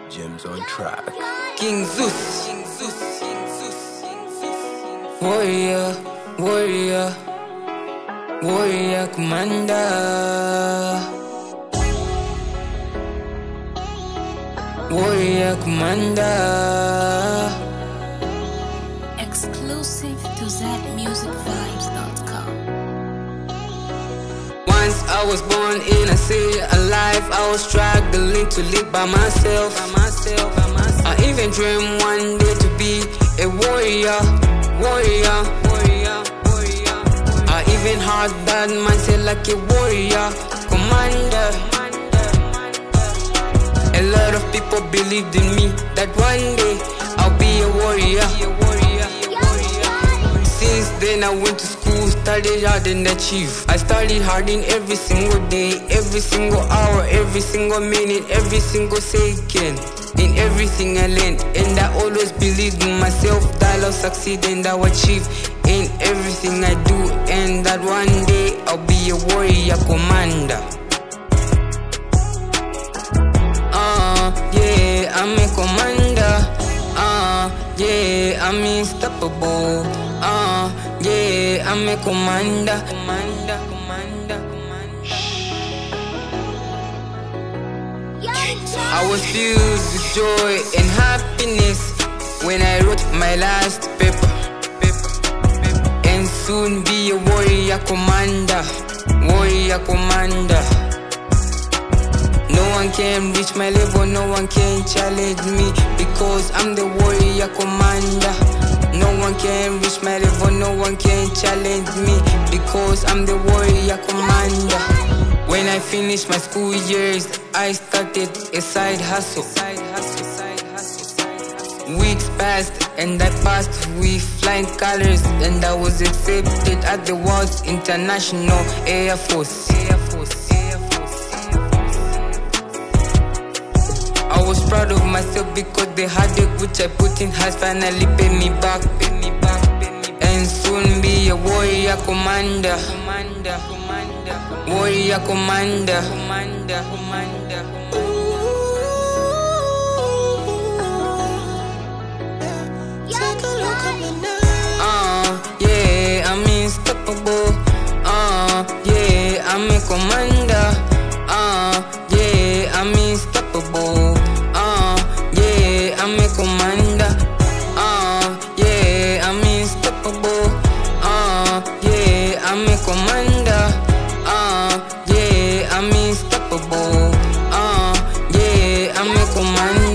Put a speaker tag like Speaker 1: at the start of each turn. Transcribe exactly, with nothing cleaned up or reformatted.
Speaker 1: Gems on track.
Speaker 2: King Zeus. Warrior, warrior, warrior commander. Warrior commander.
Speaker 3: Exclusive to Z music vibes dot com.
Speaker 2: Once I was born in a city alive, I was struggling to live by myself. By myself, by myself. I even dreamed one day to be a warrior, warrior, warrior, warrior. I even heard that man say like a warrior, commander. A lot of people believed in me that one day I'll be a warrior. Since then I went to school, studied hard and achieved. I studied hard in every single day, every single hour, every single minute, every single second. In everything I learned, and I always believed in myself that I'll succeed and I'll achieve in everything I do, and that one day I'll be a warrior commander. Uh, yeah, I'm a commander. Uh, yeah, I'm unstoppable. Uh, yeah, I'm a commander. Commander, commander, commander. I was filled with joy and happiness when I wrote my last paper. And soon be a warrior commander. Warrior commander. No one can reach my level, no one can challenge me, because I'm the warrior commander. No one can reach my level, no one can challenge me, because I'm the warrior commander. When I finished my school years, I started a side hustle. Weeks passed and I passed with flying colors, and I was accepted at the World's International Air Force. I was proud of myself because the hard work which I put in has finally paid me back. And soon be a warrior commander. Warrior commander. Uh, yeah, I'm unstoppable. Uh, yeah, I'm a commander. Uh, yeah, I'm unstoppable. Uh, yeah, I'm a commander. Uh, yeah, I'm unstoppable. Uh, yeah, I'm a commander. Uh, yeah, I'm unstoppable. Uh, yeah, I'm a commander.